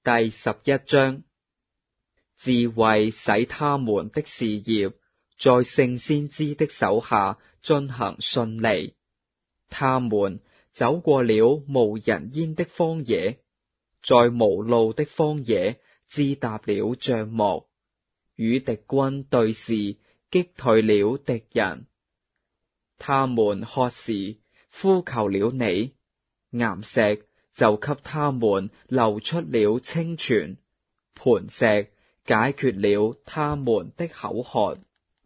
第11章，智慧使他們的事業在聖先知的手下進行順利。他們走過了無人煙的荒野，在無路的荒野支搭了帳幕，與敵軍對峙，擊退了敵人。他們渴時呼求了你，岩石就給他們流出了清泉，磐石解決了他們的口渴。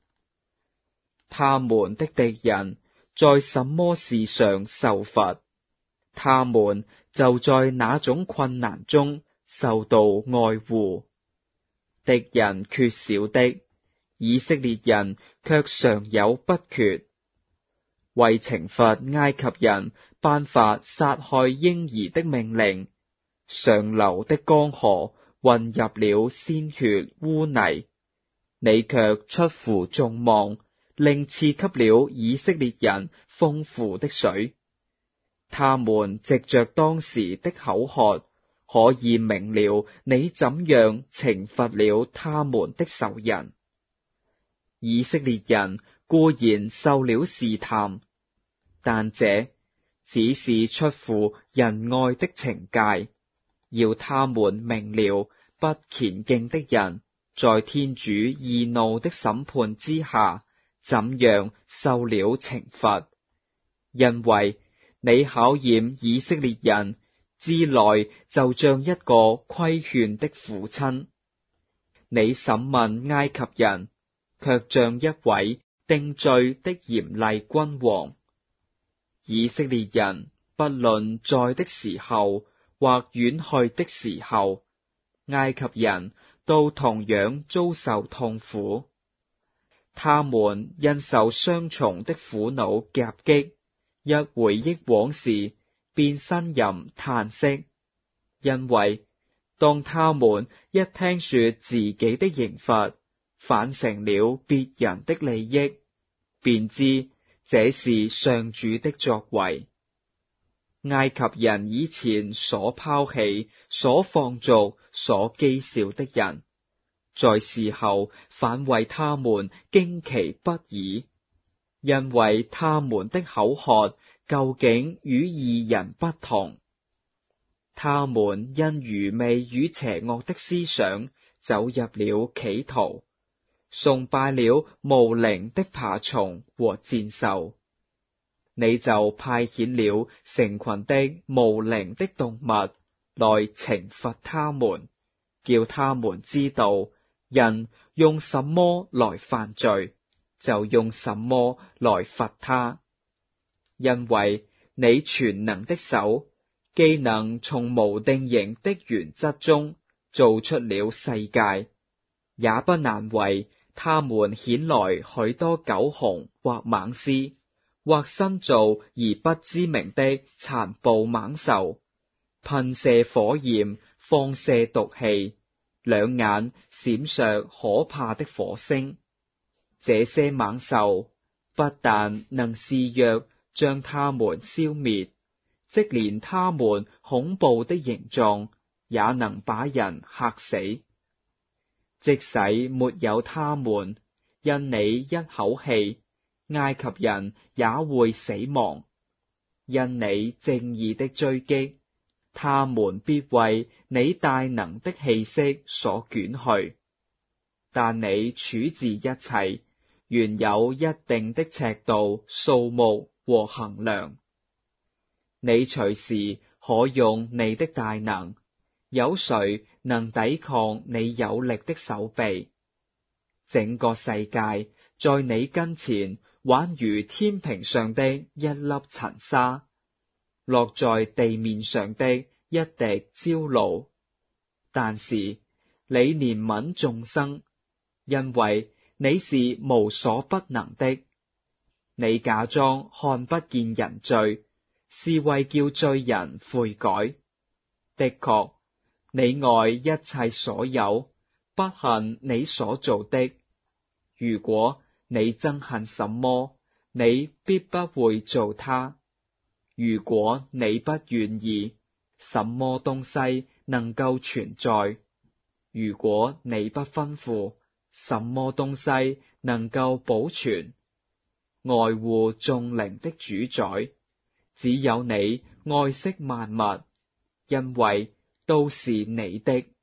他們的敵人在什麼事上受罰，他們就在那種困難中受到愛護。敵人缺少的，以色列人卻常有不缺。為懲罰埃及人頒發殺害嬰兒的命令，上流的江河混入了鮮血污泥，你卻出乎眾望，另賜給了以色列人豐富的水。他們藉着當時的口渴，可以明了你怎樣懲罰了他們的仇人。以色列人固然受了試探，但這只是出乎仁愛的懲戒，要他們明了不虔敬的人在天主義怒的審判之下怎樣受了懲罰。因為你考驗以色列人，自來就像一個規勸的父親；你審問埃及人，卻像一位定罪的嚴厲君王。以色列人不論在的時候或遠去的時候，埃及人都同樣遭受痛苦。他們因受雙重的苦惱夾擊，一回憶往事，便呻吟嘆息，因為當他們一聽說自己的刑罰反成了別人的利益，便知這是上主的作為。埃及人以前所拋棄、所放逐、所譏笑的人，在事後反為他們驚奇不已，因為他們的口渴究竟與義人不同。他們因愚昧與邪惡的思想走入了歧途，崇拜了無靈的爬蟲和箭獸，你就派遣了成群的無靈的動物來懲罰他們，叫他們知道人用什麼來犯罪，就用什麼來罰他。因為你全能的手，既能從無定型的原則中造出了世界，也不難為他們顯來許多狗熊或猛獅，或新造而不知名的殘暴猛獸，噴射火焰，放射毒氣，兩眼閃爍可怕的火星。這些猛獸不但能肆虐將他們消滅，即連他們恐怖的形狀也能把人嚇死。即使沒有他們，因你一口氣，埃及人也會死亡。因你正義的追擊，他們必為你大能的氣息所捲去。但你處置一切，原有一定的尺度、數目和衡量。你隨時可用你的大能，有誰能抵抗你有力的手臂？整個世界在你跟前宛如天平上的一粒塵沙，落在地面上的一滴焦露。但是你憐憫眾生，因為你是無所不能的。你假裝看不見人罪，是為叫罪人悔改。的確，你愛一切所有，不恨你所做的。如果你憎恨什麼，你必不會做它；如果你不願意， 什麼東西能夠存在？如果你不吩咐，什麼東西能夠保存？愛護眾靈的主宰，只有你愛惜萬物，因為都是你的。